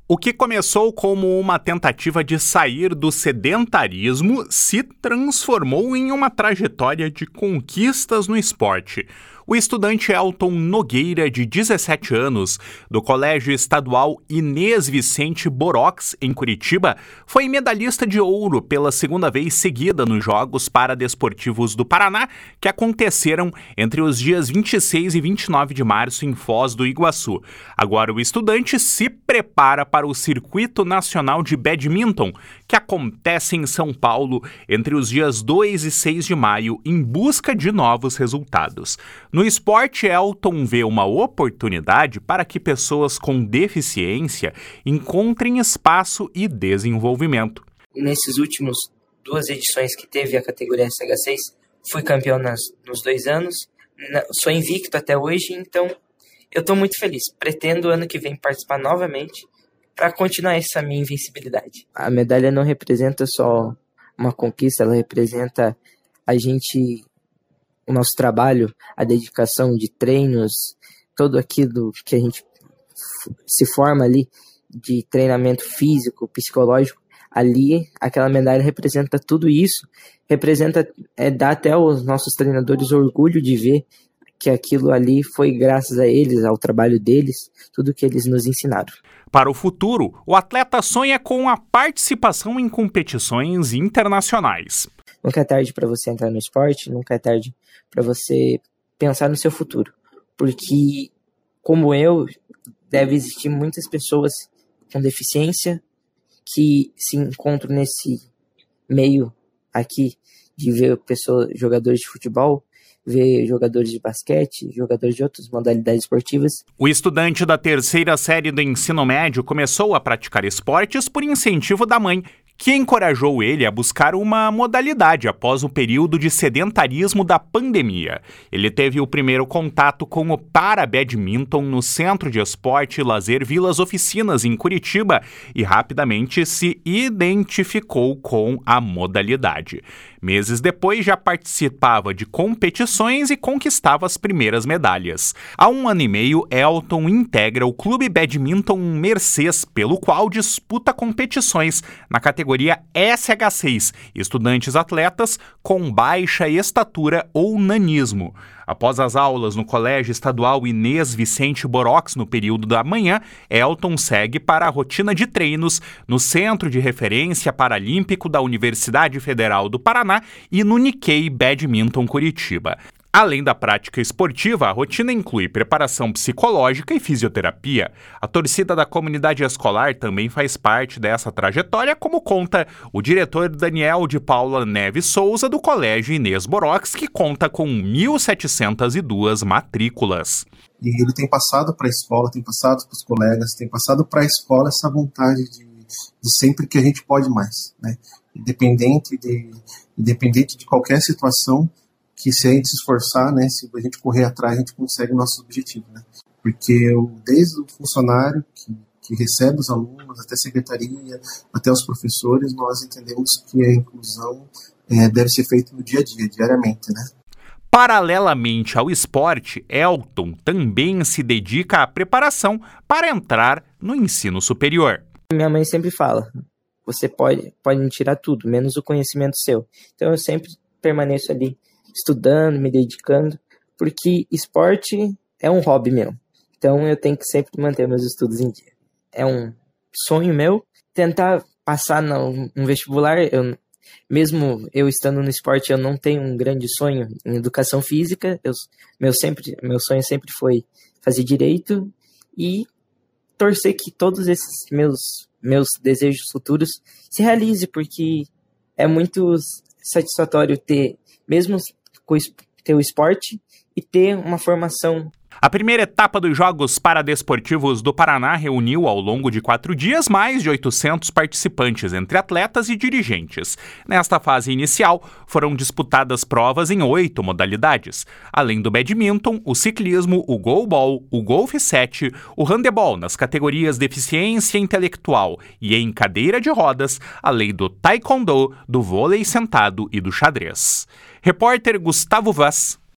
O que começou como uma tentativa de sair do sedentarismo se transformou em uma trajetória de conquistas no esporte. O estudante Elton Nogueira, de 17 anos, do Colégio Estadual Inês Vicente Borox, em Curitiba, foi medalhista de ouro pela segunda vez seguida nos Jogos Paradesportivos do Paraná, que aconteceram entre os dias 26 e 29 de março em Foz do Iguaçu. Agora o estudante se prepara para o Circuito Nacional de Badminton, que acontece em São Paulo entre os dias 2 e 6 de maio, em busca de novos resultados. No esporte, Elton vê uma oportunidade para que pessoas com deficiência encontrem espaço e desenvolvimento. Nesses últimos 2 edições que teve a categoria SH6, fui campeão nos 2 anos, sou invicto até hoje, então eu estou muito feliz. Pretendo ano que vem participar novamente para continuar essa minha invencibilidade. A medalha não representa só uma conquista, ela representa o nosso trabalho, a dedicação de treinos, tudo aquilo que a gente se forma ali de treinamento físico, psicológico, ali aquela medalha representa tudo isso, dá até aos nossos treinadores orgulho de ver que aquilo ali foi graças a eles, ao trabalho deles, tudo que eles nos ensinaram. Para o futuro, o atleta sonha com a participação em competições internacionais. Nunca é tarde para você entrar no esporte, nunca é tarde para você pensar no seu futuro. Porque, como eu, deve existir muitas pessoas com deficiência que se encontram nesse meio aqui de ver jogadores de futebol, ver jogadores de basquete, jogadores de outras modalidades esportivas. O estudante da 3ª série do ensino médio começou a praticar esportes por incentivo da mãe, que encorajou ele a buscar uma modalidade após o período de sedentarismo da pandemia. Ele teve o primeiro contato com o Parabadminton no Centro de Esporte e Lazer Vilas Oficinas, em Curitiba, e rapidamente se identificou com a modalidade. Meses depois, já participava de competições e conquistava as primeiras medalhas. Há 1 ano e meio, Elton integra o Clube Badminton Mercês, pelo qual disputa competições na categoria SH6, estudantes atletas com baixa estatura ou nanismo. Após as aulas no Colégio Estadual Inês Vicente Borox no período da manhã, Elton segue para a rotina de treinos no Centro de Referência Paralímpico da Universidade Federal do Paraná e no Nikkei Badminton Curitiba. Além da prática esportiva, a rotina inclui preparação psicológica e fisioterapia. A torcida da comunidade escolar também faz parte dessa trajetória, como conta o diretor Daniel de Paula Neves Souza, do Colégio Inês Borox, que conta com 1.702 matrículas. E ele tem passado para a escola, tem passado para os colegas, tem passado para a escola essa vontade de sempre que a gente pode mais, né? Independente de qualquer situação, que se a gente se esforçar, né, se a gente correr atrás, a gente consegue o nosso objetivo, né? Porque desde o funcionário que recebe os alunos, até a secretaria, até os professores, nós entendemos que a inclusão deve ser feita no dia a dia, diariamente, né? Paralelamente ao esporte, Elton também se dedica à preparação para entrar no ensino superior. Minha mãe sempre fala, você pode me tirar tudo, menos o conhecimento seu. Então eu sempre permaneço ali, estudando, me dedicando, porque esporte é um hobby meu. Então eu tenho que sempre manter meus estudos em dia. É um sonho meu tentar passar num vestibular. Mesmo eu estando no esporte, eu não tenho um grande sonho em educação física. Meu sonho sempre foi fazer direito e torcer que todos esses meus desejos futuros se realizem, porque é muito satisfatório ter o esporte e ter uma formação. A primeira etapa dos Jogos Paradesportivos do Paraná reuniu ao longo de 4 dias mais de 800 participantes, entre atletas e dirigentes. Nesta fase inicial, foram disputadas provas em 8 modalidades. Além do badminton, o ciclismo, o goalball, o golfe 7, o handebol nas categorias deficiência intelectual e em cadeira de rodas, além do taekwondo, do vôlei sentado e do xadrez. Repórter Gustavo Vaz.